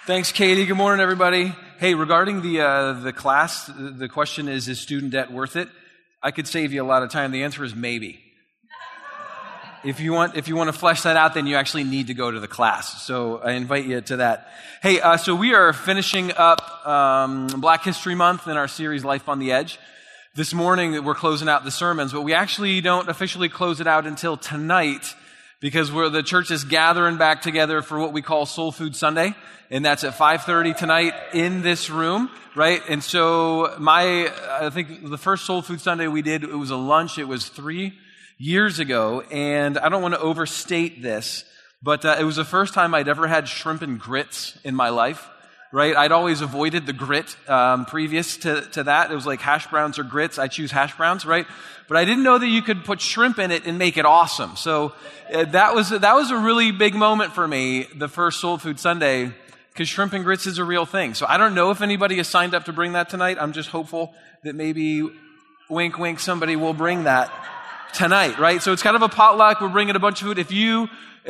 Thanks, Katie. Good morning, everybody. Hey, regarding the class, the question is student debt worth it? I could save you a lot of time. The answer is maybe. If you want to flesh that out, then you actually need to go to the class. So I invite you to that. Hey, so we are finishing up Black History Month in our series Life on the Edge. This morning we're closing out the sermons, but we actually don't officially close it out until tonight, because the church is gathering back together for what we call Soul Food Sunday, and that's at 5:30 tonight in this room, right? And so I think the first Soul Food Sunday we did, it was a lunch. It was 3 years ago, and I don't want to overstate this, but it was the first time I'd ever had shrimp and grits in my life, right? I'd always avoided the grit previous to that. It was like hash browns or grits. I choose hash browns, right? But I didn't know that you could put shrimp in it and make it awesome. So that was a really big moment for me, the first Soul Food Sunday, because shrimp and grits is a real thing. So I don't know if anybody has signed up to bring that tonight. I'm just hopeful that maybe, wink, wink, somebody will bring that tonight, right? So it's kind of a potluck. We're bringing a bunch of food. If you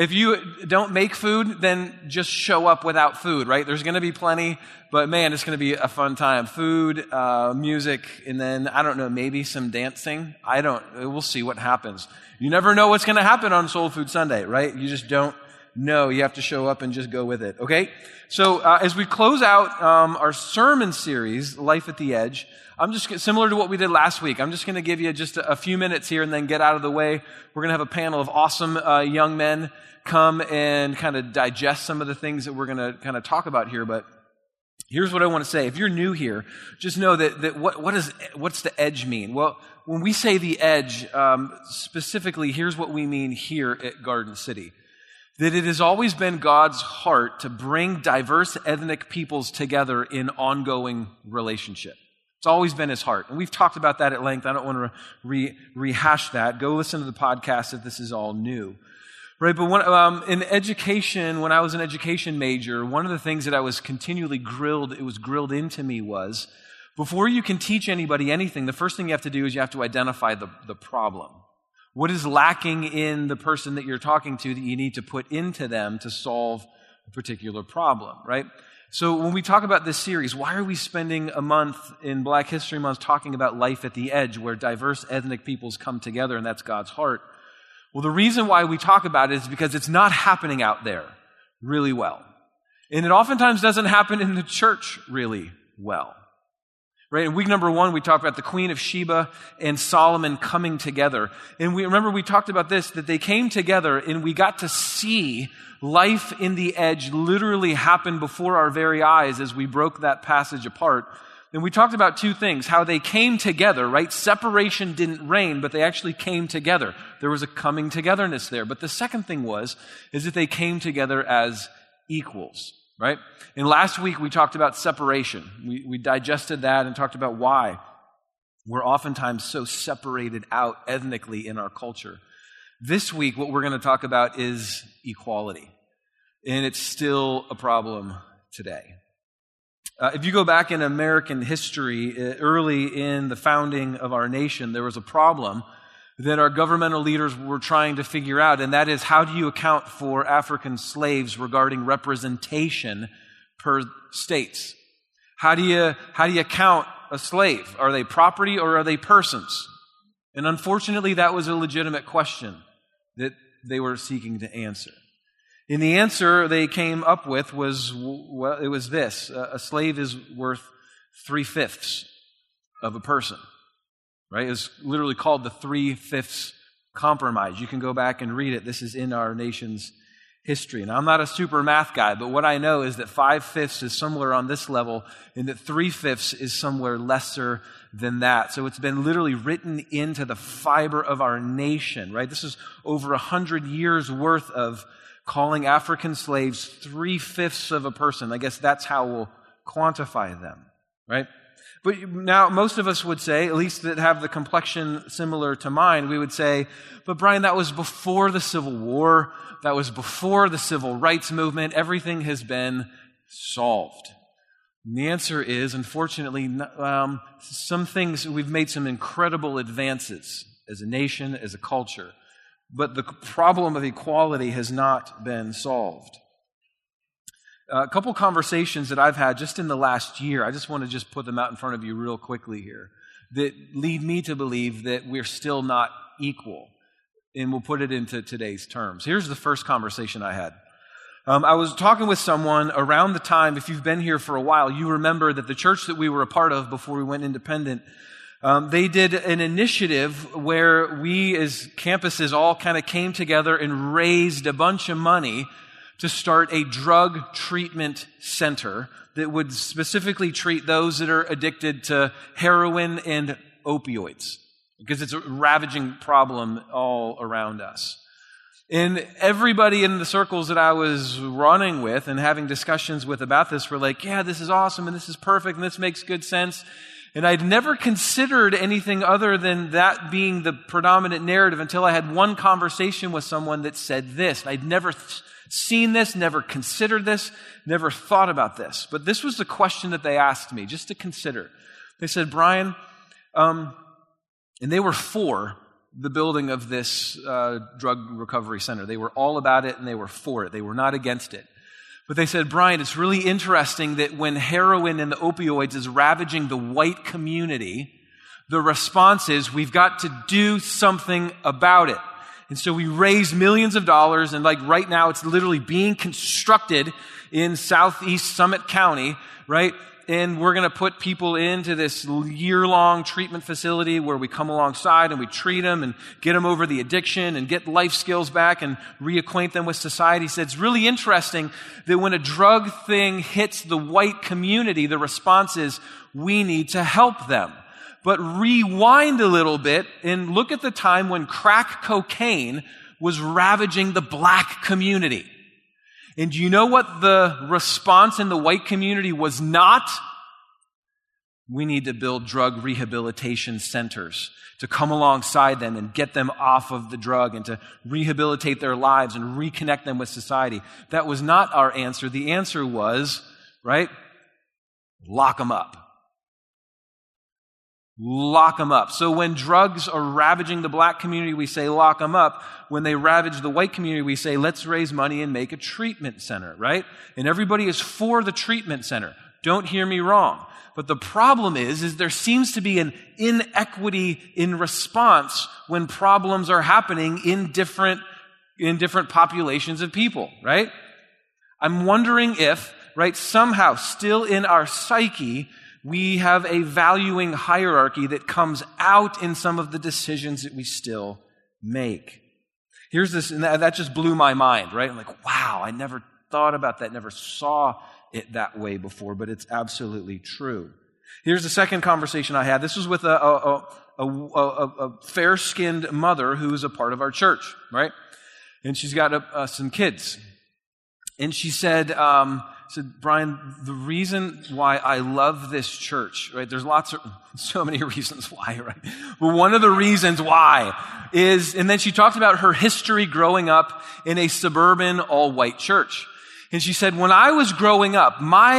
don't make food, then just show up without food, right? There's going to be plenty, but man, it's going to be a fun time. Food, music, and then, I don't know, maybe some dancing. We'll see what happens. You never know what's going to happen on Soul Food Sunday, right? You just don't know. You have to show up and just go with it, okay? So as we close out our sermon series, Life at the Edge, I'm just, similar to what we did last week, I'm just going to give you just a few minutes here and then get out of the way. We're going to have a panel of awesome young men come and kind of digest some of the things that we're going to kind of talk about here. But here's what I want to say. If you're new here, just know that what's the edge mean? Well, when we say the edge, specifically, here's what we mean here at Garden City. That it has always been God's heart to bring diverse ethnic peoples together in ongoing relationship. It's always been his heart. And we've talked about that at length. I don't want to rehash that. Go listen to the podcast if this is all new. Right, but in education, when I was an education major, one of the things that I was continually grilled into me was, before you can teach anybody anything, the first thing you have to do is you have to identify the problem. What is lacking in the person that you're talking to that you need to put into them to solve a particular problem, right? So when we talk about this series, why are we spending a month in Black History Month talking about life at the edge, where diverse ethnic peoples come together, and that's God's heart? Well, the reason why we talk about it is because it's not happening out there really well. And it oftentimes doesn't happen in the church really well. Right? In week number 1, we talked about the Queen of Sheba and Solomon coming together. And we talked about this, that they came together and we got to see life in the edge literally happen before our very eyes as we broke that passage apart. And we talked about 2 things, how they came together, right? Separation didn't reign, but they actually came together. There was a coming togetherness there. But the second thing is that they came together as equals, right? And last week we talked about separation. We digested that and talked about why we're oftentimes so separated out ethnically in our culture. This week what we're going to talk about is equality. And it's still a problem today. If you go back in American history, early in the founding of our nation, there was a problem that our governmental leaders were trying to figure out, and that is, how do you account for African slaves regarding representation per states? How do you count a slave? Are they property or are they persons? And unfortunately, that was a legitimate question that they were seeking to answer. And the answer they came up with was this: a slave is worth 3/5 of a person, right? It's literally called the 3/5 compromise. You can go back and read it. This is in our nation's history. Now, I'm not a super math guy, but what I know is that 5/5 is somewhere on this level, and that 3/5 is somewhere lesser than that. So it's been literally written into the fiber of our nation, right? This is over 100 years worth of calling African slaves 3/5 of a person. I guess that's how we'll quantify them, right? But now most of us would say, at least that have the complexion similar to mine, we would say, but Brian, that was before the Civil War. That was before the Civil Rights Movement. Everything has been solved. And the answer is, unfortunately, some things, we've made some incredible advances as a nation, as a culture. But the problem of equality has not been solved. A couple conversations that I've had just in the last year, I just want to just put them out in front of you real quickly here, that lead me to believe that we're still not equal. And we'll put it into today's terms. Here's the first conversation I had. I was talking with someone around the time, if you've been here for a while, you remember that the church that we were a part of before we went independent, they did an initiative where we as campuses all kind of came together and raised a bunch of money to start a drug treatment center that would specifically treat those that are addicted to heroin and opioids, because it's a ravaging problem all around us. And everybody in the circles that I was running with and having discussions with about this were like, yeah, this is awesome and this is perfect and this makes good sense. And I'd never considered anything other than that being the predominant narrative until I had one conversation with someone that said this. I'd never seen this, never considered this, never thought about this. But this was the question that they asked me, just to consider. They said, Brian, and they were for the building of this drug recovery center. They were all about it and they were for it. They were not against it. But they said, Brian, it's really interesting that when heroin and the opioids is ravaging the white community, the response is we've got to do something about it. And so we raised millions of dollars, and like right now it's literally being constructed in Southeast Summit County, right? And we're going to put people into this year-long treatment facility where we come alongside and we treat them and get them over the addiction and get life skills back and reacquaint them with society. He said it's really interesting that when a drug thing hits the white community, the response is we need to help them. But rewind a little bit and look at the time when crack cocaine was ravaging the black community. And do you know what the response in the white community was not? We need to build drug rehabilitation centers to come alongside them and get them off of the drug and to rehabilitate their lives and reconnect them with society. That was not our answer. The answer was, right? Lock them up. Lock them up. So when drugs are ravaging the black community, we say lock them up. When they ravage the white community, we say let's raise money and make a treatment center, right? And everybody is for the treatment center. Don't hear me wrong. But the problem is there seems to be an inequity in response when problems are happening in different populations of people, right? I'm wondering if, right, somehow still in our psyche, we have a valuing hierarchy that comes out in some of the decisions that we still make. Here's this, and that just blew my mind, right? I'm like, wow, I never thought about that, never saw it that way before, but it's absolutely true. Here's the second conversation I had. This was with a fair-skinned mother who is a part of our church, right? And she's got some kids. And she said, Brian, the reason why I love this church, right? There's so many reasons why, right? But one of the reasons why is, and then she talked about her history growing up in a suburban all-white church. And she said, when I was growing up,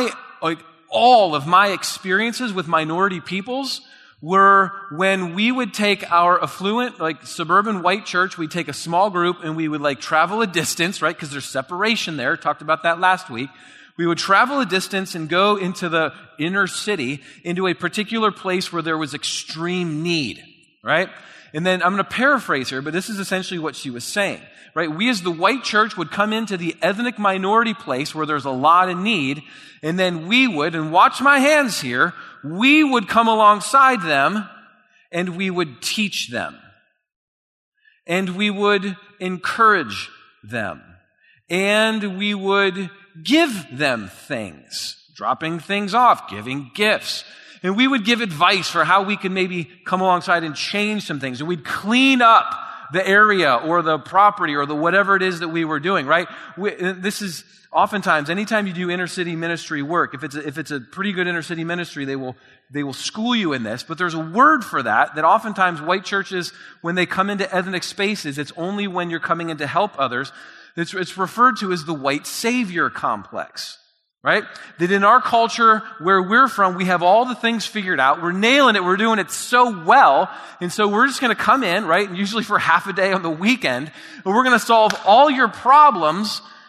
all of my experiences with minority peoples were when we would take our affluent, suburban white church, we'd take a small group and we would travel a distance, right? Because there's separation there. Talked about that last week. We would travel a distance and go into the inner city, into a particular place where there was extreme need, right? And then I'm going to paraphrase her, but this is essentially what she was saying, right? We as the white church would come into the ethnic minority place where there's a lot of need, and then we would, and watch my hands here, we would come alongside them and we would teach them. And we would encourage them. And we would give them things, dropping things off, giving gifts. And we would give advice for how we could maybe come alongside and change some things. And we'd clean up the area or the property or the whatever it is that we were doing, right? This is oftentimes, anytime you do inner city ministry work, if it's a pretty good inner city ministry, they will school you in this. But there's a word for that oftentimes white churches, when they come into ethnic spaces, it's only when you're coming in to help others. It's referred to as the white savior complex, right? That in our culture where we're from, we have all the things figured out. We're nailing it. We're doing it so well. And so we're just going to come in, right? And usually for half a day on the weekend, and we're going to solve all your problems.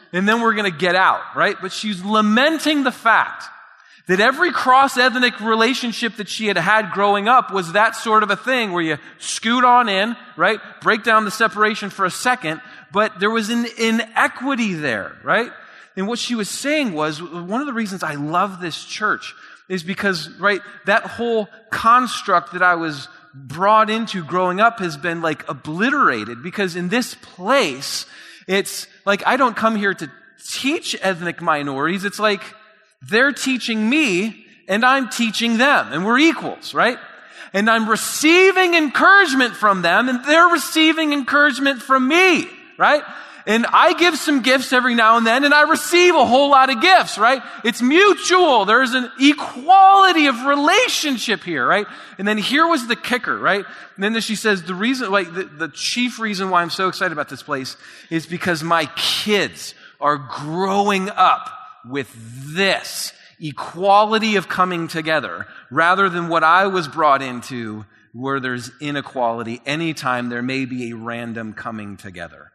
and then we're going to get out, right? But she's lamenting the fact that every cross-ethnic relationship that she had had growing up was that sort of a thing where you scoot on in, right? Break down the separation for a second, but there was an inequity there, right? And what she was saying was, one of the reasons I love this church is because, right, that whole construct that I was brought into growing up has been like obliterated, because in this place, it's like I don't come here to teach ethnic minorities. It's like they're teaching me and I'm teaching them, and we're equals, right? And I'm receiving encouragement from them and they're receiving encouragement from me, right? And I give some gifts every now and then, and I receive a whole lot of gifts, right? It's mutual. There's an equality of relationship here, right? And then here was the kicker, right? And then she says, the reason, like the chief reason why I'm so excited about this place is because my kids are growing up with this equality of coming together, rather than what I was brought into, where there's inequality anytime there may be a random coming together.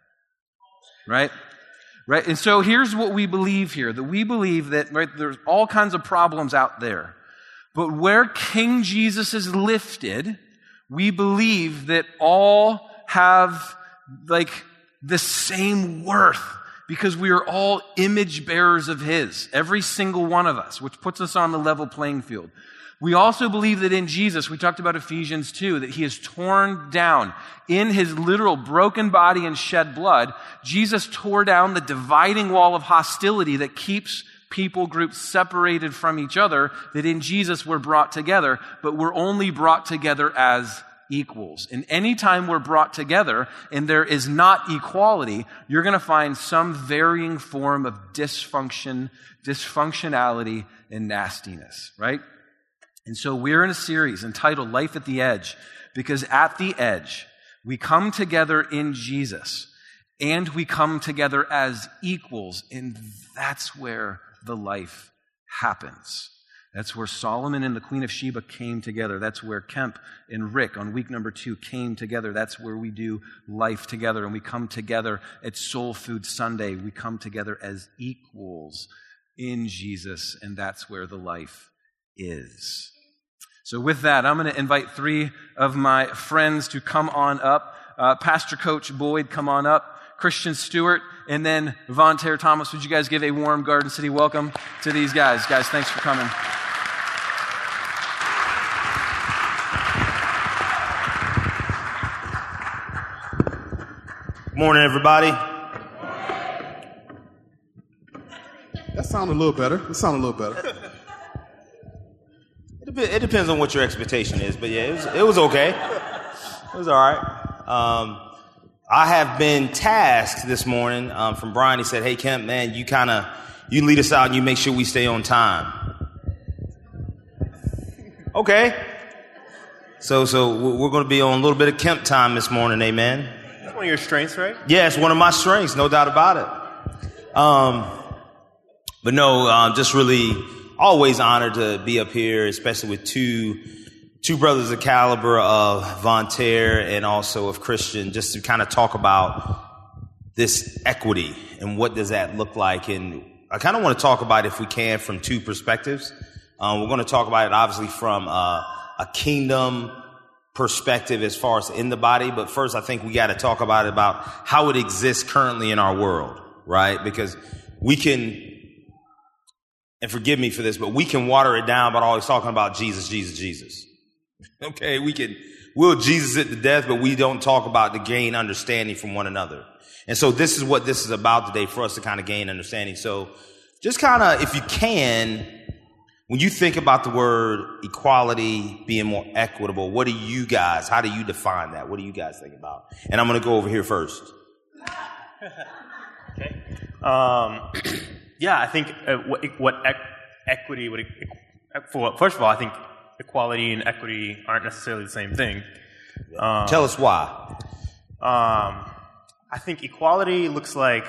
Right? Right? And so here's what we believe here. That we believe that, right, there's all kinds of problems out there. But where King Jesus is lifted, we believe that all have, like, the same worth, because we are all image bearers of His. Every single one of us, which puts us on the level playing field. We also believe that in Jesus, we talked about Ephesians 2, that He is torn down in His literal broken body and shed blood. Jesus tore down the dividing wall of hostility that keeps people groups separated from each other, that in Jesus we're brought together, but we're only brought together as equals. And anytime we're brought together and there is not equality, you're going to find some varying form of dysfunctionality, and nastiness, right? And so we're in a series entitled Life at the Edge, because at the edge, we come together in Jesus, and we come together as equals, and that's where the life happens. That's where Solomon and the Queen of Sheba came together. That's where Kemp and Rick on week number 2 came together. That's where we do life together, and we come together at Soul Food Sunday. We come together as equals in Jesus, and that's where the life is. So with that, I'm going to invite 3 of my friends to come on up. Pastor Coach Boyd, come on up. Christian Stewart, and then Vontaire Thomas. Would you guys give a warm Garden City welcome to these guys? Guys, thanks for coming. Good morning, everybody. That sounded a little better. It depends on what your expectation is, but yeah, it was okay. It was all right. I have been tasked this morning from Brian. He said, "Hey, Kemp, man, you lead us out and you make sure we stay on time." Okay. So we're going to be on a little bit of Kemp time this morning, amen. That's one of your strengths, right? Yeah, it's one of my strengths, no doubt about it. But no, just really always honored to be up here, especially with two brothers of caliber of Vontaire and also of Christian, just to kind of talk about this equity and what does that look like. And I kind of want to talk about it, if we can, from 2 perspectives. We're going to talk about it obviously from a kingdom perspective as far as in the body. But first, I think we got to talk about how it exists currently in our world, right? Because we can, and forgive me for this, but we can water it down by always talking about Jesus, Jesus, Jesus. Okay, we'll Jesus it to death, but we don't talk about to gain understanding from one another. And so this is what this is about today, for us to kind of gain understanding. So just kind of, if you can, when you think about the word equality, being more equitable, how do you define that? What do you guys think about? And I'm going to go over here first. Okay. Yeah, I think equity would. First of all, I think equality and equity aren't necessarily the same thing. Tell us why. I think equality looks like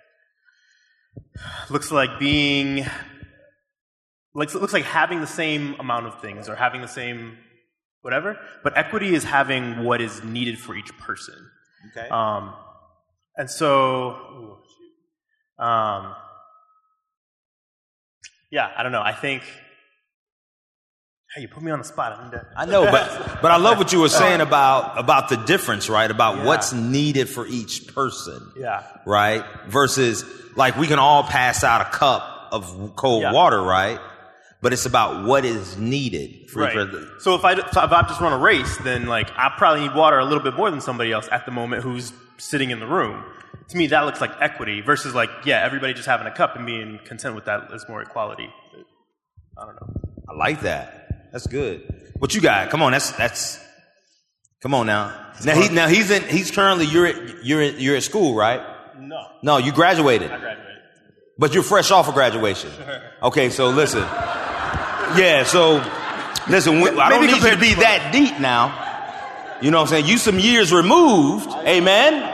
having the same amount of things or having the same whatever. But equity is having what is needed for each person. Okay. And so, Yeah, I don't know. I think. Hey, you put me on the spot. I know, but I love what you were saying about the difference, right? About what's needed for each person. Yeah. Right? Versus, like, we can all pass out a cup of cold water, right? But it's about what is needed. Right. So if I just run a race, then, like, I probably need water a little bit more than somebody else at the moment who's sitting in the room. To me, that looks like equity versus, like, everybody just having a cup and being content with that is more equality. I don't know. I like that. That's good. What you got? Come on, that's. Come on now. He's currently you're at school, right? No, you graduated. I graduated. But you're fresh off of graduation. Okay, so listen. Yeah, so listen. I don't need you to be that deep now. You know what I'm saying? You some years removed. Amen.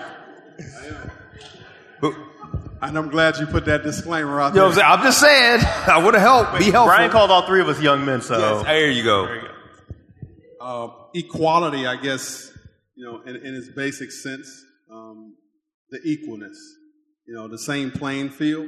And I'm glad you put that disclaimer out You know there. what I'm saying? I'm just saying. I would have helped. Be helpful. Brian called all three of us young men, so. Yes, there you go. There you go. Equality, I guess, in its basic sense, the equalness, the same playing field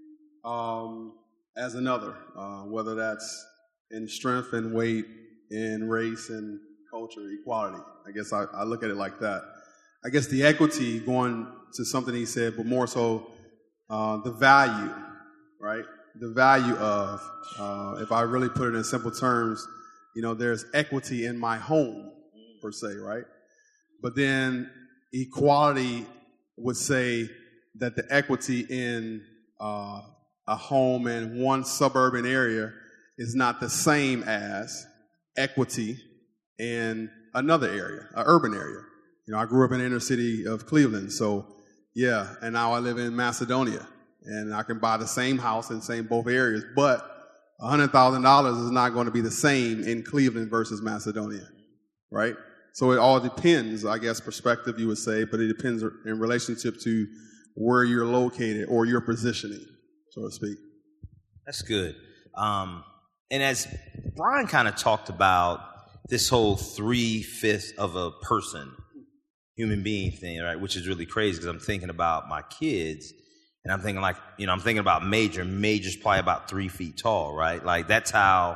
as another, whether that's in strength and weight, in race and culture, equality. I guess I look at it like that. I guess the equity, going to something he said, but more so the value, right? The value of, if I really put it in simple terms, there's equity in my home, per se, right? But then equality would say that the equity in a home in one suburban area is not the same as equity in another area, an urban area. I grew up in the inner city of Cleveland, so yeah, and now I live in Macedonia, and I can buy the same house in both areas, but $100,000 is not going to be the same in Cleveland versus Macedonia, right? So it all depends, I guess, perspective you would say, but it depends in relationship to where you're located or your positioning, so to speak. That's good. And as Brian kind of talked about this whole 3/5 of a person, human being thing, right? Which is really crazy because I'm thinking about my kids and I'm thinking I'm thinking about Major's probably about 3 feet tall, right? Like that's how,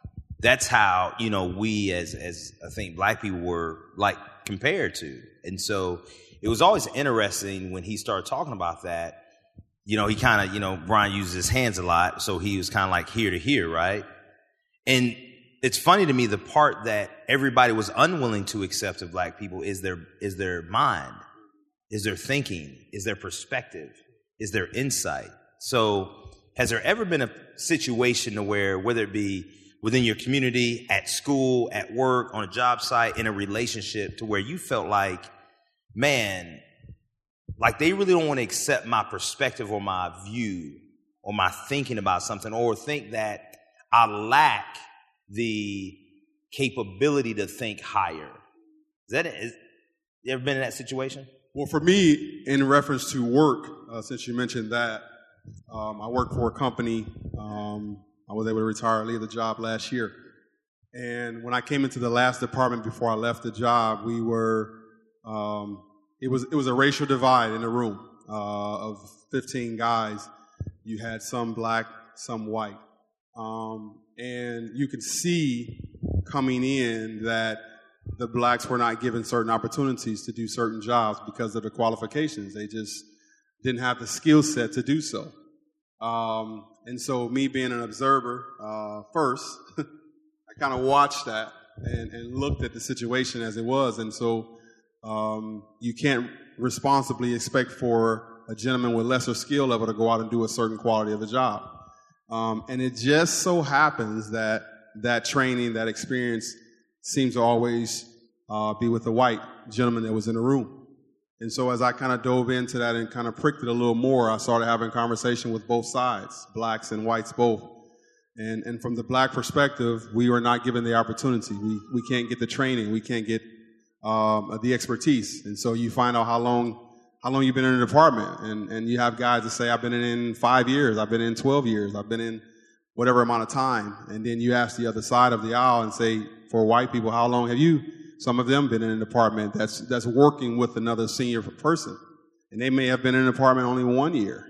we as I think black people were like compared to. And so it was always interesting when he started talking about that, he kind of, Brian uses his hands a lot. So he was kind of like here to here, right? And it's funny to me, the part that everybody was unwilling to accept of black people is their mind, is their thinking, is their perspective, is their insight. So has there ever been a situation to where, whether it be within your community, at school, at work, on a job site, in a relationship, to where you felt like, man, like they really don't want to accept my perspective or my view or my thinking about something, or think that I lack the capability to think higher? Has you ever been in that situation? Well, for me, in reference to work, since you mentioned that, I work for a company. I was able to retire, leave the job last year. And when I came into the last department before I left the job, we were, it was a racial divide in the room of 15 guys. You had some black, some white. And you could see coming in that the blacks were not given certain opportunities to do certain jobs because of the qualifications. They just didn't have the skill set to do so. And so me being an observer first, I kind of watched that and looked at the situation as it was. And so you can't responsibly expect for a gentleman with lesser skill level to go out and do a certain quality of a job. And it just so happens that training, that experience seems to always be with the white gentleman that was in the room. And so as I kind of dove into that and kind of pricked it a little more, I started having conversation with both sides, blacks and whites both. And from the black perspective, we were not given the opportunity. We can't get the training. We can't get the expertise. And so you find out how long you've been in the department. And you have guys that say, I've been in 5 years, I've been in 12 years, I've been in whatever amount of time. And then you ask the other side of the aisle and say, for white people, how long have you, some of them, been in a department that's working with another senior person? And they may have been in a department only 1 year.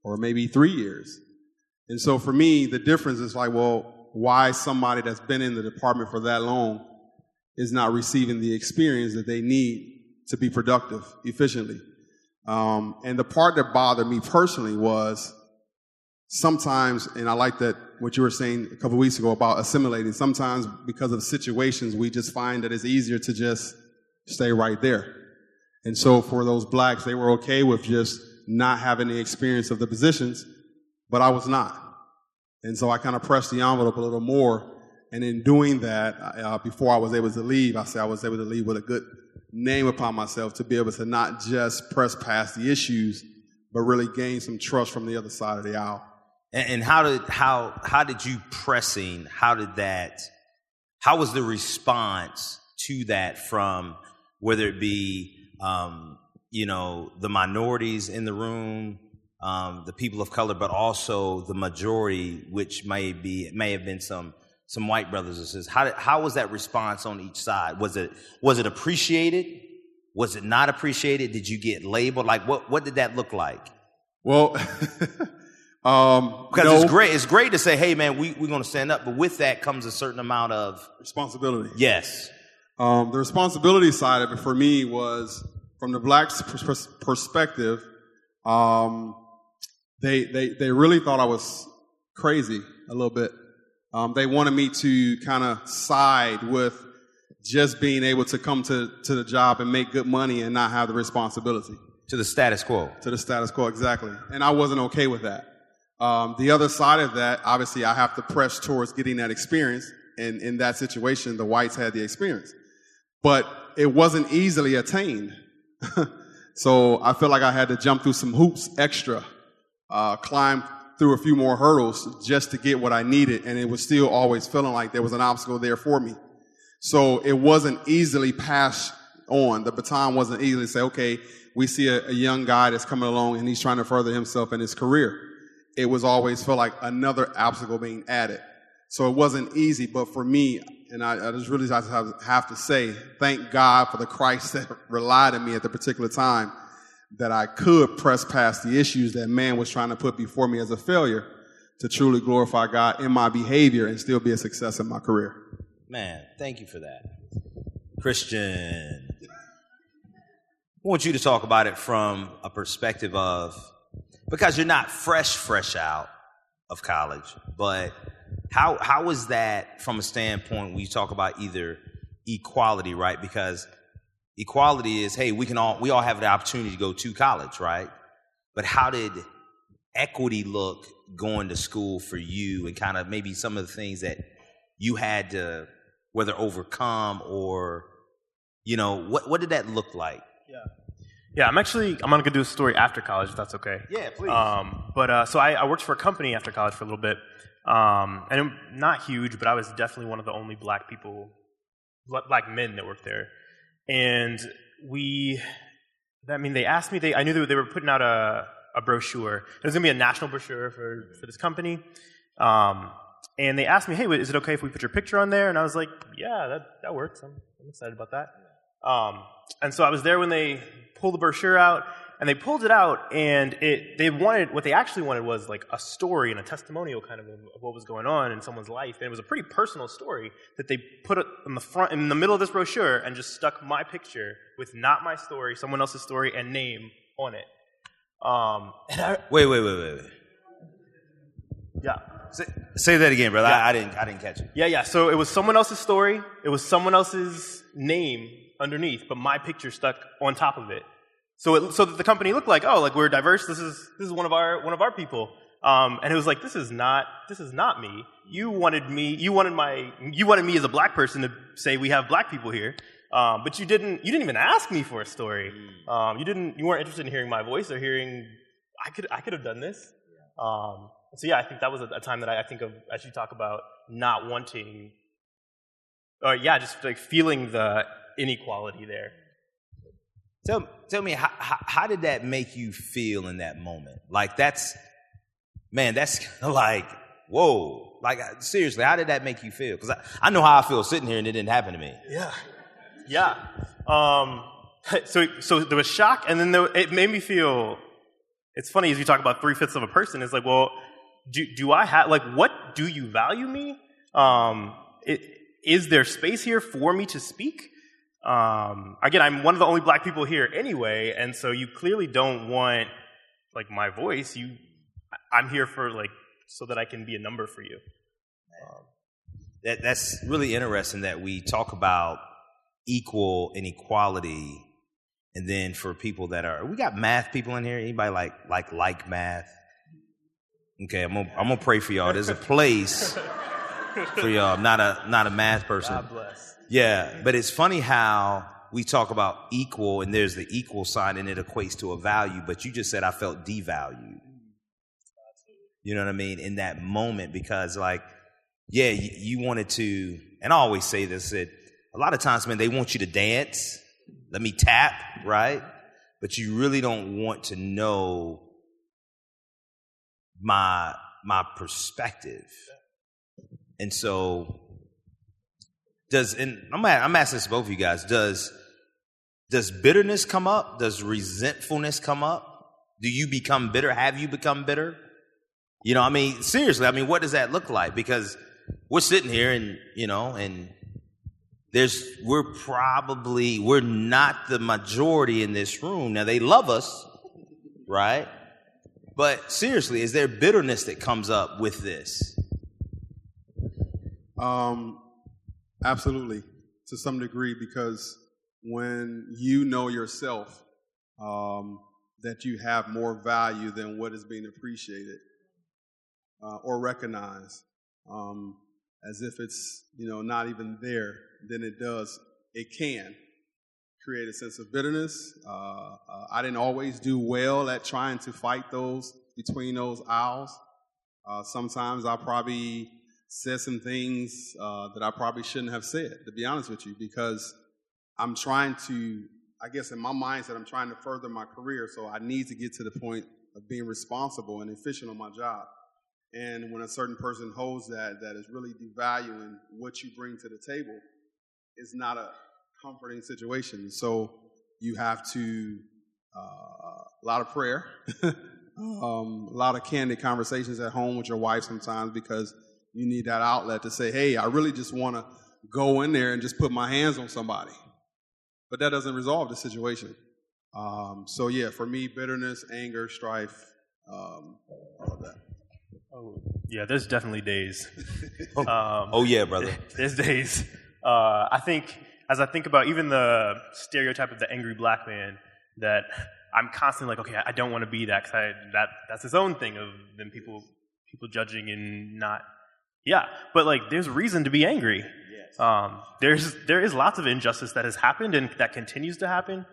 or maybe 3 years. And so for me, the difference is like, well, why somebody that's been in the department for that long is not receiving the experience that they need to be productive efficiently. And the part that bothered me personally was sometimes, and I like that what you were saying a couple of weeks ago about assimilating, sometimes because of situations, we just find that it's easier to just stay right there. And so for those blacks, they were okay with just not having the experience of the positions, but I was not. And so I kind of pressed the envelope a little more. And in doing that, before I was able to leave, I said I was able to leave with a good name upon myself to be able to not just press past the issues, but really gain some trust from the other side of the aisle. And how did you pressing, how was the response to that from whether it be, the minorities in the room, the people of color, but also the majority, which may have been some white brothers and sisters. How was that response on each side? Was it appreciated? Was it not appreciated? Did you get labeled? Like what did that look like? Well, because no. It's great to say, hey man, we're going to stand up, but with that comes a certain amount of responsibility. Yes. The responsibility side of it for me was from the blacks' perspective. They really thought I was crazy a little bit. They wanted me to kind of side with just being able to come to the job and make good money and not have the responsibility. To the status quo. To the status quo, exactly. And I wasn't okay with that. The other side of that, obviously, I have to press towards getting that experience. And in that situation, the whites had the experience. But it wasn't easily attained. So I felt like I had to jump through some hoops extra, climb through a few more hurdles just to get what I needed. And it was still always feeling like there was an obstacle there for me. So it wasn't easily passed on. The baton wasn't easily say, okay, we see a young guy that's coming along and he's trying to further himself in his career. It was always felt like another obstacle being added. So it wasn't easy, but for me, and I just really have to say, thank God for the Christ that relied on me at the particular time, that I could press past the issues that man was trying to put before me as a failure to truly glorify God in my behavior and still be a success in my career. Man, thank you for that. Christian, I want you to talk about it from a perspective of, because you're not fresh out of college, but how is that from a standpoint when you talk about either equality, right? Because equality is, hey, we all have the opportunity to go to college, right? But how did equity look going to school for you, and kind of maybe some of the things that you had to whether overcome or, what did that look like? Yeah, I'm going to do a story after college, if that's okay. Yeah, please. So I worked for a company after college for a little bit. And not huge, but I was definitely one of the only black men that worked there. And they asked me, I knew they were putting out a brochure. It was going to be a national brochure for this company. And they asked me, hey, is it okay if we put your picture on there? And I was like, yeah, that works. I'm excited about that. And so I was there when they pulled the brochure out, and they pulled it out, and what they actually wanted was like a story and a testimonial kind of what was going on in someone's life. And it was a pretty personal story that they put it in the middle of this brochure and just stuck my picture with not my story, someone else's story, and name on it. Wait. Yeah. Say that again, brother. Yeah. I didn't catch it. Yeah. So it was someone else's story. It was someone else's name underneath, but my picture stuck on top of it. So that the company looked like, we're diverse. This is one of our people. And it was like, this is not me. You wanted me as a black person to say we have black people here. But you didn't even ask me for a story. You weren't interested in hearing my voice or hearing, I could have done this. So yeah, I think that was a time that I think of as you talk about not wanting, just like feeling the inequality there. Tell me, how did that make you feel in that moment? Like that's like, whoa. Like seriously, how did that make you feel? Because I know how I feel sitting here and it didn't happen to me. Yeah. So there was shock, and then it made me feel it's funny as you talk about 3/5 of a person. It's like, well, do I have, like, what do you value me? Is there space here for me to speak? Again, I'm one of the only black people here anyway, and so you clearly don't want, like, my voice. I'm here for, like, so that I can be a number for you. That's really interesting that we talk about equal and equality, and then for people that we got math people in here. Anybody like math? Okay, I'm gonna pray for y'all. There's a place for y'all. I'm not a math person. God bless. Yeah, but it's funny how we talk about equal, and there's the equal sign, and it equates to a value. But you just said I felt devalued. You know what I mean? In that moment, because like, yeah, you wanted to, and I always say this, that a lot of times, man, they want you to dance. Let me tap, right? But you really don't want to know my perspective. And so I'm asking this to both of you guys, does bitterness come up? Does resentfulness come up? Do you become bitter? Have you become bitter? You know, I mean, seriously, I mean, what does that look like? Because we're sitting here and, you know, and we're not the majority in this room. Now, they love us, right? But seriously, is there bitterness that comes up with this? Absolutely, to some degree, because when you know yourself that you have more value than what is being appreciated or recognized, as if it's, you know, not even there, then it can create a sense of bitterness. I didn't always do well at trying to fight between those aisles. Sometimes I probably said some things that I probably shouldn't have said, to be honest with you, because I'm trying to, I guess in my mindset, I'm trying to further my career, so I need to get to the point of being responsible and efficient on my job. And when a certain person holds that is really devaluing what you bring to the table, it's not a comforting situation. So you have to, a lot of prayer, a lot of candid conversations at home with your wife sometimes, because you need that outlet to say, hey, I really just want to go in there and just put my hands on somebody. But that doesn't resolve the situation. So yeah, for me, bitterness, anger, strife, all of that. Oh, yeah, there's definitely days. Oh yeah, brother. There's days. I think, as I think about even the stereotype of the angry black man, that I'm constantly like, okay, I don't want to be that, because that's his own thing of then people judging and not. Yeah, but like, there's reason to be angry. Yes. There is lots of injustice that has happened and that continues to happen.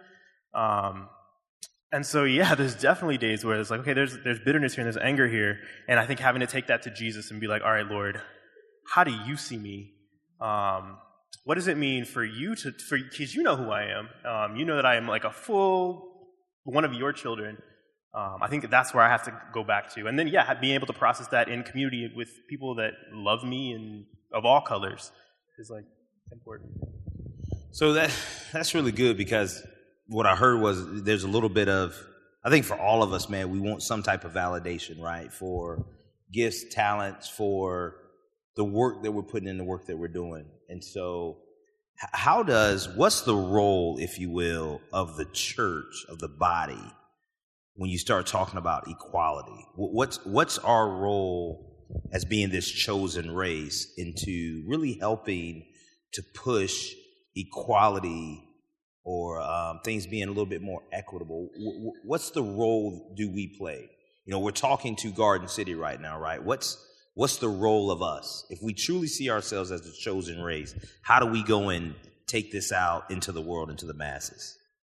And so, yeah, there's definitely days where it's like, okay, there's bitterness here and there's anger here. And I think having to take that to Jesus and be like, all right, Lord, how do you see me? What does it mean for you because you know who I am. You know that I am like a full one of your children. I think that's where I have to go back to. And then, yeah, being able to process that in community with people that love me and of all colors is like important. So that's really good, because what I heard was there's a little bit of, I think for all of us, man, we want some type of validation, right? For gifts, talents, for the work that we're putting in, the work that we're doing. And so what's the role, if you will, of the church, of the body, when you start talking about equality? What's our role as being this chosen race into really helping to push equality or things being a little bit more equitable? What's the role do we play? You know, we're talking to Garden City right now, right? What's the role of us? If we truly see ourselves as the chosen race, how do we go and take this out into the world, into the masses?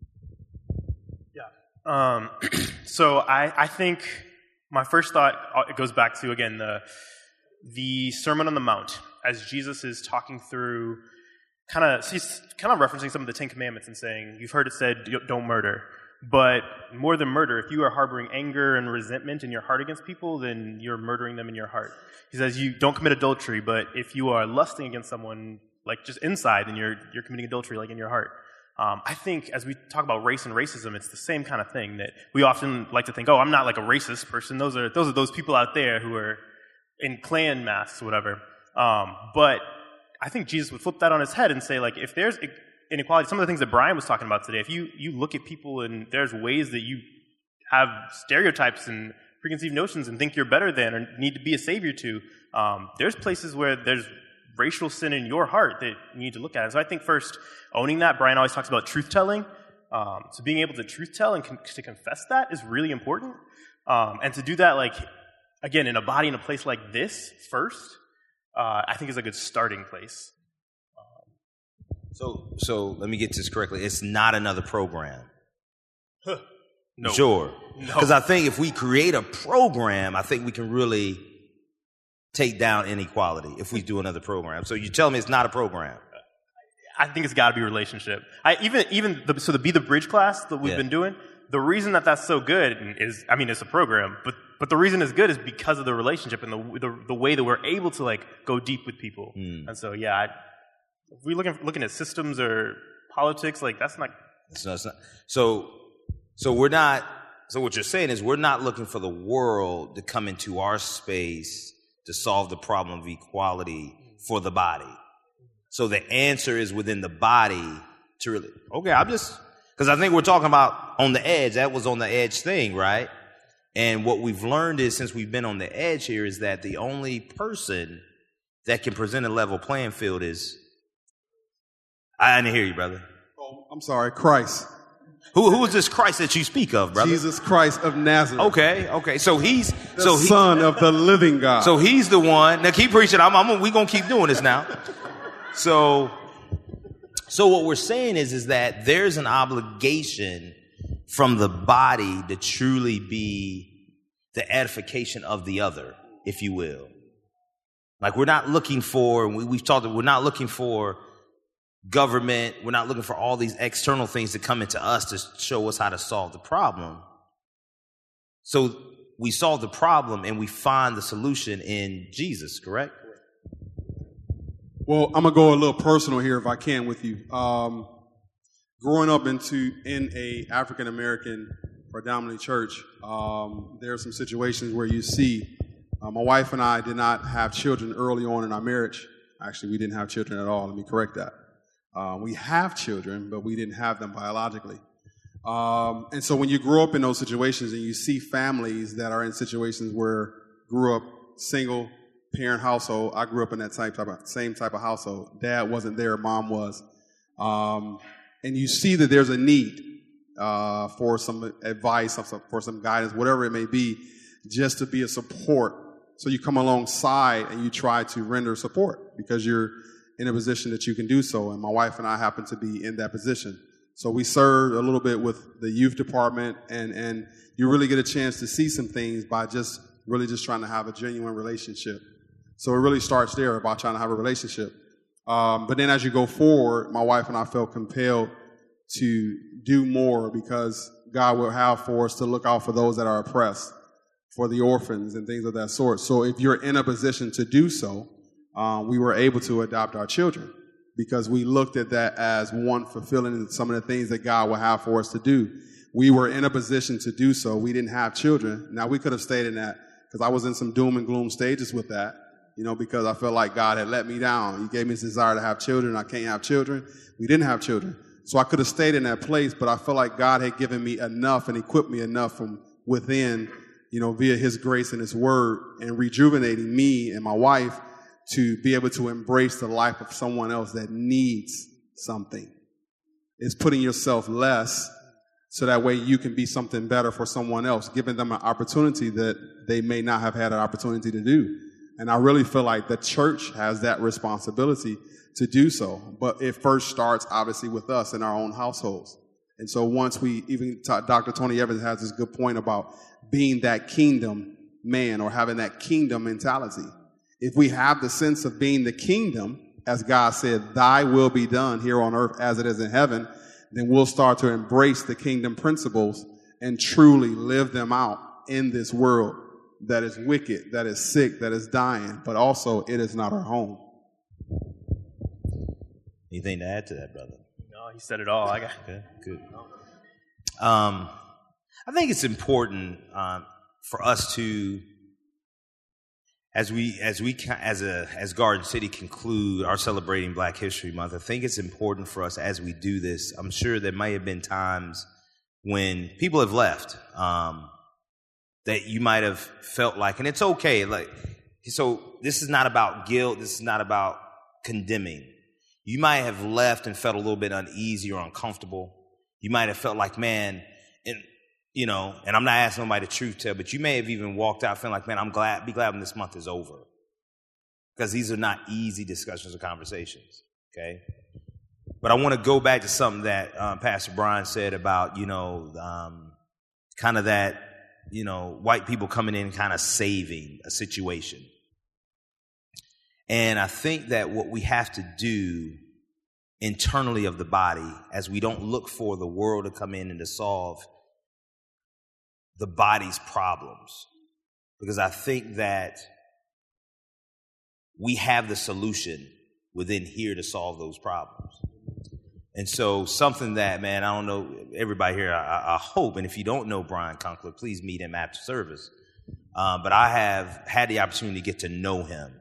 Yeah. So I think my first thought, it goes back to, again, the Sermon on the Mount, as Jesus is talking through, he's kind of referencing some of the Ten Commandments and saying, you've heard it said, don't murder. But more than murder, if you are harboring anger and resentment in your heart against people, then you're murdering them in your heart. He says, you don't commit adultery, but if you are lusting against someone, like just inside, then you're committing adultery, like in your heart. I think as we talk about race and racism, it's the same kind of thing that we often like to think, oh, I'm not like a racist person. Those are those people out there who are in Klan masks or whatever. But I think Jesus would flip that on his head and say, like, if there's inequality, some of the things that Brian was talking about today, if you look at people and there's ways that you have stereotypes and preconceived notions and think you're better than or need to be a savior to, there's places where there's racial sin in your heart that you need to look at. And so I think first, owning that. Brian always talks about truth-telling. So being able to truth-tell and to confess that is really important. And to do that, like, again, in a body in a place like this first, I think is a good starting place. So let me get this correctly. It's not another program. No. Sure. No. Because I think if we create a program, I think we can really take down inequality if we do another program. So you tell me it's not a program. I think it's got to be relationship. So the Be the Bridge class that we've been doing, the reason that that's so good is, I mean, it's a program, but the reason it's good is because of the relationship and the way that we're able to, like, go deep with people. And so, if we looking at systems or politics, like, that's not. It's not. So we're not. So what you're saying is we're not looking for the world to come into our space to solve the problem of equality for the body. So the answer is within the body to really. Okay, because I think we're talking about on the edge. That was on the edge thing, right? And what we've learned is, since we've been on the edge here, is that the only person that can present a level playing field is. I didn't hear you, brother. Oh, I'm sorry, Christ. Who is this Christ that you speak of, brother? Jesus Christ of Nazareth. Okay. So he's the Son of the living God. So he's the one. Now keep preaching. We're gonna keep doing this now. So what we're saying is that there's an obligation from the body to truly be the edification of the other, if you will. Like, we're not looking for, we've talked, we're not looking for government. We're not looking for all these external things to come into us to show us how to solve the problem. So we solve the problem and we find the solution in Jesus, correct? Well, I'm gonna go a little personal here, if I can, with you. Growing up in a African American predominantly church, there are some situations where you see my wife and I did not have children early on in our marriage. Actually, we didn't have children at all. Let me correct that. We have children, but we didn't have them biologically. And so when you grow up in those situations and you see families that are in situations where grew up single parent household, I grew up in that same type of household. Dad wasn't there, mom was. And you see that there's a need for some advice, for some guidance, whatever it may be, just to be a support. So you come alongside and you try to render support because you're in a position that you can do so. And my wife and I happen to be in that position. So we served a little bit with the youth department, and you really get a chance to see some things by just trying to have a genuine relationship. So it really starts there about trying to have a relationship. But then as you go forward, my wife and I felt compelled to do more because God will have for us to look out for those that are oppressed, for the orphans and things of that sort. So if you're in a position to do so, we were able to adopt our children because we looked at that as one fulfilling some of the things that God will have for us to do. We were in a position to do so. We didn't have children. Now, we could have stayed in that because I was in some doom and gloom stages with that, because I felt like God had let me down. He gave me this desire to have children. I can't have children. We didn't have children. So I could have stayed in that place, but I felt like God had given me enough and equipped me enough from within, via his grace and his word, and rejuvenating me and my wife to be able to embrace the life of someone else that needs something. It's putting yourself less so that way you can be something better for someone else, giving them an opportunity that they may not have had an opportunity to do. And I really feel like the church has that responsibility to do so. But it first starts, obviously, with us in our own households. And so once Dr. Tony Evans has this good point about being that kingdom man or having that kingdom mentality. If we have the sense of being the kingdom, as God said, thy will be done here on earth as it is in heaven, then we'll start to embrace the kingdom principles and truly live them out in this world that is wicked, that is sick, that is dying, but also it is not our home. Anything to add to that, brother? No, No, he said it all. I got Okay, good. I think it's important for us to, as Garden City conclude our celebrating Black History Month, I think it's important for us as we do this. I'm sure there may have been times when people have left that you might have felt like, and it's okay. Like, so this is not about guilt. This is not about condemning. You might have left and felt a little bit uneasy or uncomfortable. You might have felt like, man, and I'm not asking nobody to truth tell, but you may have even walked out feeling like, man, be glad when this month is over. Because these are not easy discussions or conversations, okay? But I want to go back to something that Pastor Brian said about, kind of that, white people coming in kind of saving a situation. And I think that what we have to do internally of the body, as we don't look for the world to come in and to solve the body's problems, because I think that we have the solution within here to solve those problems. And so something that, man, I don't know, everybody here, I hope, and if you don't know Brian Conkler, please meet him after service. But I have had the opportunity to get to know him.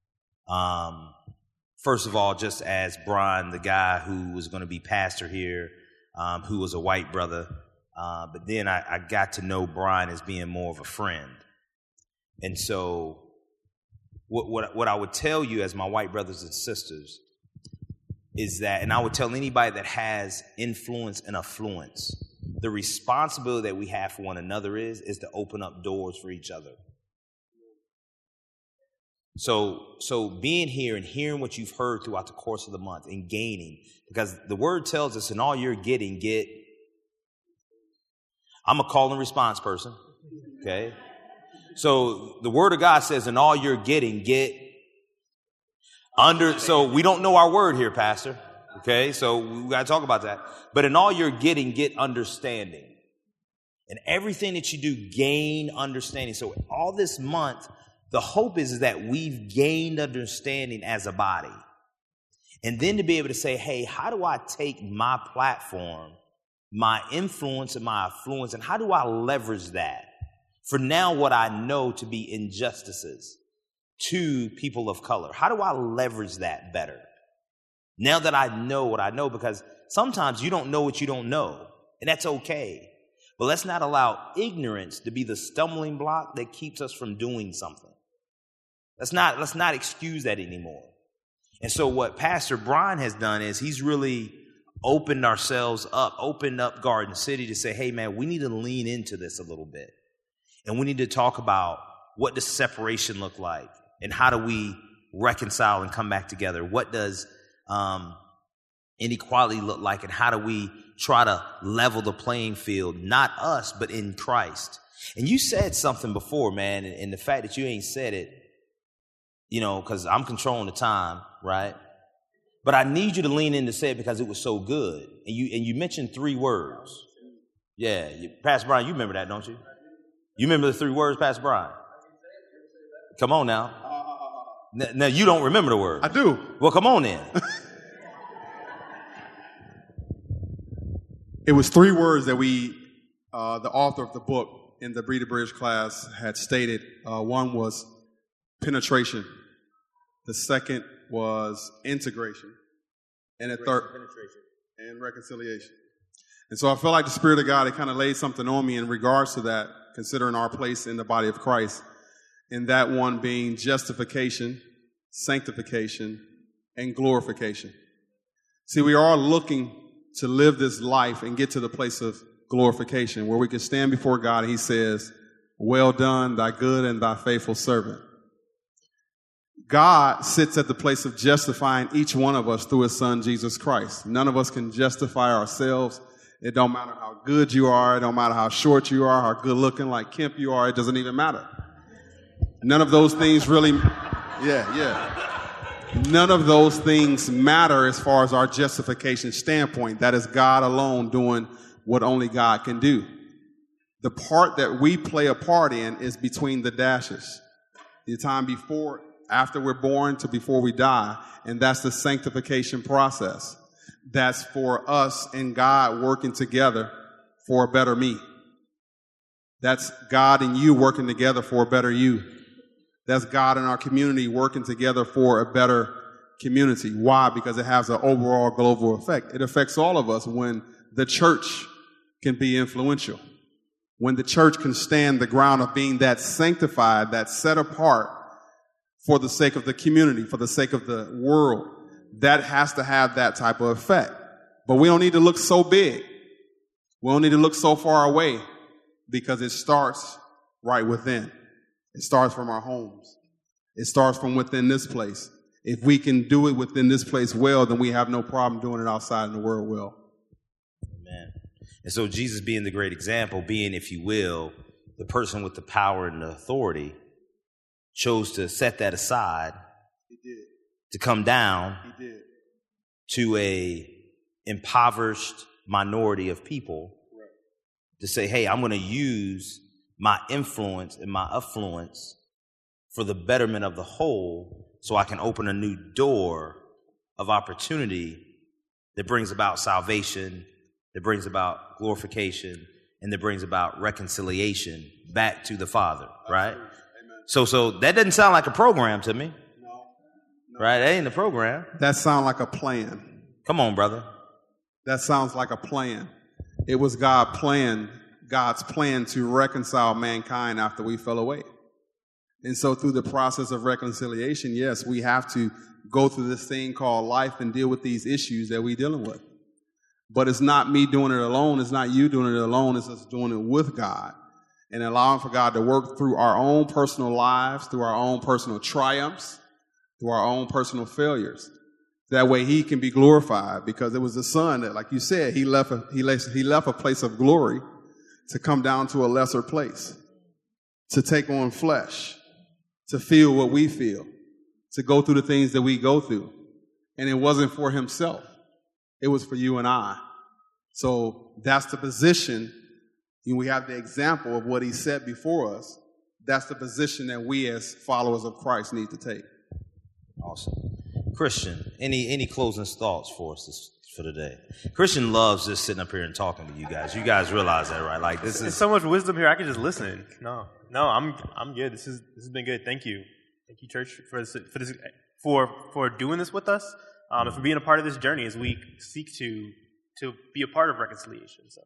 First of all, just as Brian, the guy who was going to be pastor here, who was a white brother, but then I got to know Brian as being more of a friend. And so what I would tell you as my white brothers and sisters is that, and I would tell anybody that has influence and affluence, the responsibility that we have for one another is to open up doors for each other. So being here and hearing what you've heard throughout the course of the month and gaining, because the word tells us in all you're getting, get. I'm a call and response person, okay? So the word of God says in all you're getting, get under. So we don't know our word here, Pastor, okay? So we got to talk about that. But in all you're getting, get understanding. And everything that you do, gain understanding. So all this month, the hope is that we've gained understanding as a body. And then to be able to say, hey, how do I take my platform, my influence and my affluence, and how do I leverage that for now what I know to be injustices to people of color? How do I leverage that better? Now that I know what I know, because sometimes you don't know what you don't know, and that's okay. But let's not allow ignorance to be the stumbling block that keeps us from doing something. Let's not excuse that anymore. And so what Pastor Brian has done is he's really opened ourselves up, opened up Garden City to say, hey, man, we need to lean into this a little bit. And we need to talk about what does separation look like and how do we reconcile and come back together? What does inequality look like and how do we try to level the playing field, not us, but in Christ? And you said something before, man, and the fact that you ain't said it, because I'm controlling the time, right? But I need you to lean in to say it because it was so good. And you mentioned 3 words. Yeah, Pastor Brian, you remember that, don't you? You remember the 3 words, Pastor Brian? Come on now. Now, you don't remember the word. I do. Well, come on then. It was 3 words that the author of the book in the Breeder Bridge class had stated. One was penetration. The second was integration. And the third, penetration and reconciliation. And so I feel like the Spirit of God had kind of laid something on me in regards to that, considering our place in the body of Christ. And that one being justification, sanctification, and glorification. See, we are looking to live this life and get to the place of glorification where we can stand before God and He says, well done, thy good and thy faithful servant. God sits at the place of justifying each one of us through His Son, Jesus Christ. None of us can justify ourselves. It don't matter how good you are. It don't matter how short you are, how good looking like Kemp you are. It doesn't even matter. None of those things really, None of those things matter as far as our justification standpoint. That is God alone doing what only God can do. The part that we play a part in is between the dashes. The time after we're born to before we die, and that's the sanctification process. that's for us and God working together for a better me. That's God and you working together for a better you. That's God and our community working together for a better community. Why? Because it has an overall global effect. It affects all of us when the church can be influential. When the church can stand the ground of being that sanctified, that set apart for the sake of the community, for the sake of the world. That has to have that type of effect. But we don't need to look so big. We don't need to look so far away, because it starts right within. It starts from our homes. It starts from within this place. If we can do it within this place well, then we have no problem doing it outside in the world well. Amen. And so Jesus being the great example, being, if you will, the person with the power and the authority, chose to set that aside. He did. To come down. He did. To a impoverished minority of people. Right. To say, hey, I'm going to use my influence and my affluence for the betterment of the whole, so I can open a new door of opportunity that brings about salvation, that brings about glorification, and that brings about reconciliation back to the Father, right? Amen. So that doesn't sound like a program to me. No. Right? That ain't a program. That sounds like a plan. Come on, brother. That sounds like a plan. It was God's plan to reconcile mankind after we fell away. And so through the process of reconciliation, yes, we have to go through this thing called life and deal with these issues that we're dealing with. But it's not me doing it alone. It's not you doing it alone. It's us doing it with God and allowing for God to work through our own personal lives, through our own personal triumphs, through our own personal failures. That way he can be glorified, because it was the Son that, like you said, he left a place of glory to come down to a lesser place, to take on flesh, to feel what we feel, to go through the things that we go through. And it wasn't for himself. It was for you and I. So that's the position. And we have the example of what he said before us. That's the position that we as followers of Christ need to take. Awesome. Christian, any closing thoughts for us for today? Christian loves just sitting up here and talking to you guys. You guys realize that, right? Like, this is so much wisdom here. I could just listen. No, I'm good. This has been good. Thank you, church, for doing this with us, and for being a part of this journey as we seek to be a part of reconciliation. So,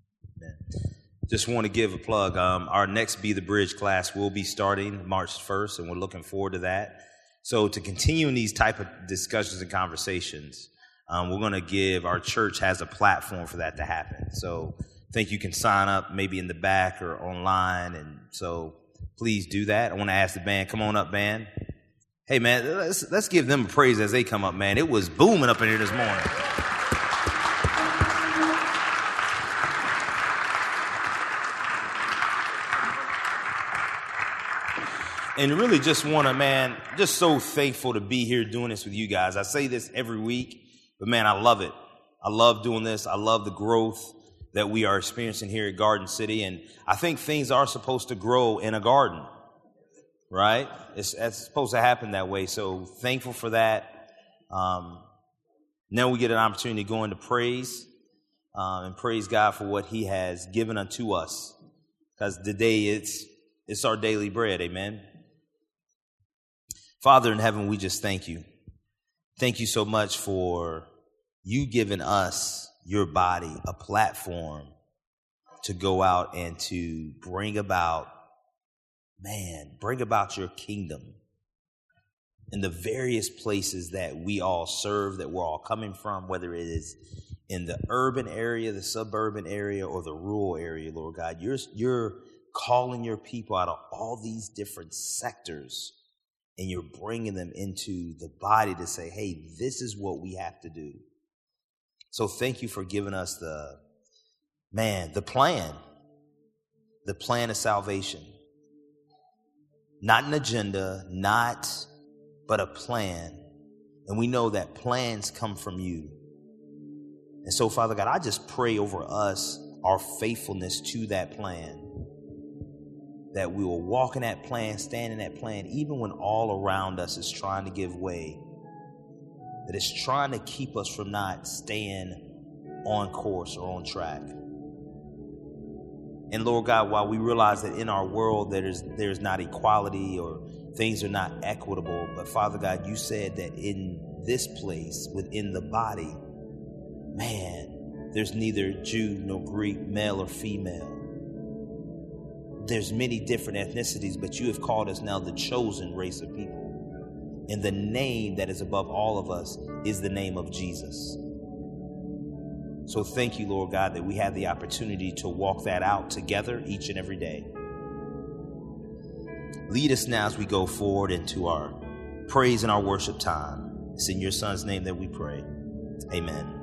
just want to give a plug. Our next Be the Bridge class will be starting March 1st, and we're looking forward to that. So to continue in these type of discussions and conversations, we're going to give, our church has a platform for that to happen. So I think you can sign up maybe in the back or online. And so please do that. I want to ask the band, come on up, band. Hey, man, let's give them a praise as they come up, man. It was booming up in here this morning. And really just want to, man, just so thankful to be here doing this with you guys. I say this every week, but man, I love it. I love doing this. I love the growth that we are experiencing here at Garden City. And I think things are supposed to grow in a garden, right? It's supposed to happen that way. So thankful for that. Now we get an opportunity to go into praise and praise God for what he has given unto us. Because today it's our daily bread. Amen. Father in heaven, we just thank you. Thank you so much for you giving us, your body, a platform to go out and to bring about your kingdom in the various places that we all serve, that we're all coming from, whether it is in the urban area, the suburban area, or the rural area, Lord God. You're calling your people out of all these different sectors, and you're bringing them into the body to say, hey, this is what we have to do. So thank you for giving us the plan of salvation. Not an agenda, but a plan. And we know that plans come from you. And so, Father God, I just pray over us, our faithfulness to that plan, that we will walk in that plan, stand in that plan, even when all around us is trying to give way. that is trying to keep us from not staying on course or on track. And Lord God, while we realize that in our world there's not equality or things are not equitable, but Father God, you said that in this place, within the body, man, there's neither Jew nor Greek, male or female. There's many different ethnicities, but you have called us now the chosen race of people. And the name that is above all of us is the name of Jesus. So thank you, Lord God, that we have the opportunity to walk that out together each and every day. Lead us now as we go forward into our praise and our worship time. It's in your Son's name that we pray. Amen.